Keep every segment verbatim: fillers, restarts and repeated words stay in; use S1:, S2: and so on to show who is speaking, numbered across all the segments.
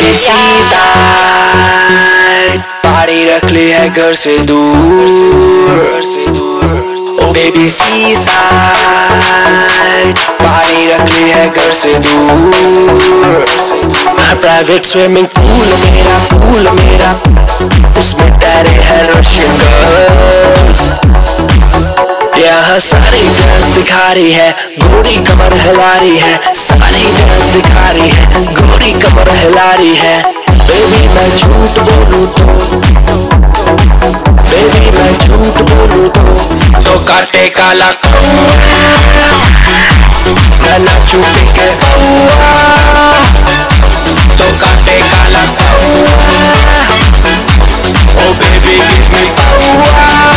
S1: Baby seaside पारी रख ली है घर से दूर, घर से दूर। ओ बेबी सीसाइड पारी रख ली है घर से दूर। प्राइवेट स्विमिंग पूल मेरा, पूल मेरा, उसमें तैरे हैं रशियन गर्ल्स। यहाँ सारी डांस दिखा रही है, गोरी कमर हिला रही है, सारी डांस दिखा रही है, गोरी कमर हिला रही है। बेबी मैं झूठ बोलूं तो, बेबी मैं झूठ बोलूं तो, तो काटे काला कौआ, मैं नाचूं के कौआ, तो काटे काला कौआ। ओ बेबी गिव मी कौआ।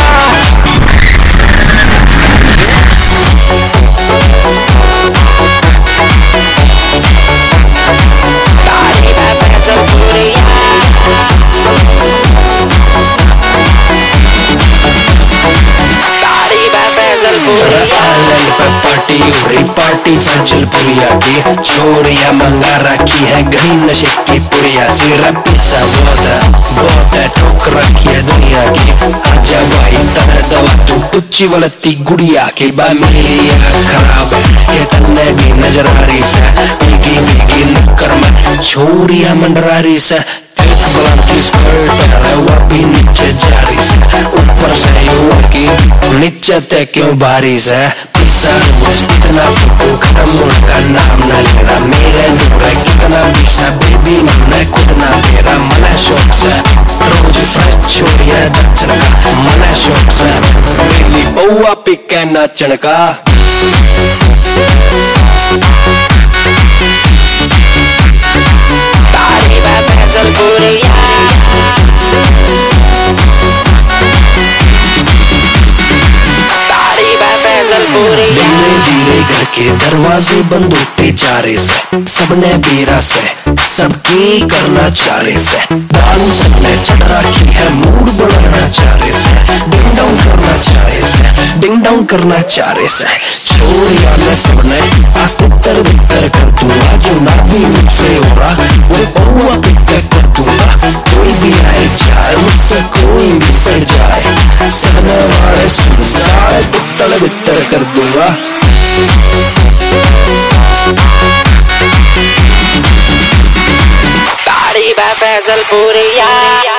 S1: पार्टी उरी पार्टी फजलपुरिया की छोरिया मंगा रखी है ग्रीन नशे की पुड़िया। सिरा पिसा बोदा बोदा ठोक रखी है दुनिया की। आजा भाई तना दवा तू टुच्ची वलती गुड़िया की। बा मेरी खराब ये तन्ने भी नजर आ रही से, भीगी भीगी नक्कर में छोरिया मंडरा रही से। की स्कर्ट पहना हुआ भी नीचे जा रही से, ऊपर से युवा की नीचे ते क्यों भारी से। पिसा मुझ इतना फोटो खत्म उनका नाम न लेना, मेरे दूर है कितना पिसा बेबी मैं खुद ना तेरा मना शौक से। रोज फ्रेश छोड़िया दर्शन का मना शौक से, बेली बउआ पिके नाचन का। धीरे धीरे घर के दरवाजे बंद होते जा रहे से, सबने बेरा से सबकी करना चाह रहे से। दारू सबने चढ़ रखी है, मूड बनाना चाह रहे से, डिंग डाउन करना चाह रहे से, डिंग डाउन करना चाह रहे से। छोरिया मैं सबने आज तितर बितर कर दूंगा, जो ना भी मुझसे हो रहा वो बउआ पिक्के कर दूंगा। कोई भी आए जाए मुझसे कोई भी सड़ जाए, सड़ने वाले सुनसाए तितर बितर कर दूंगा। तारीफ है फैजलपुरिया।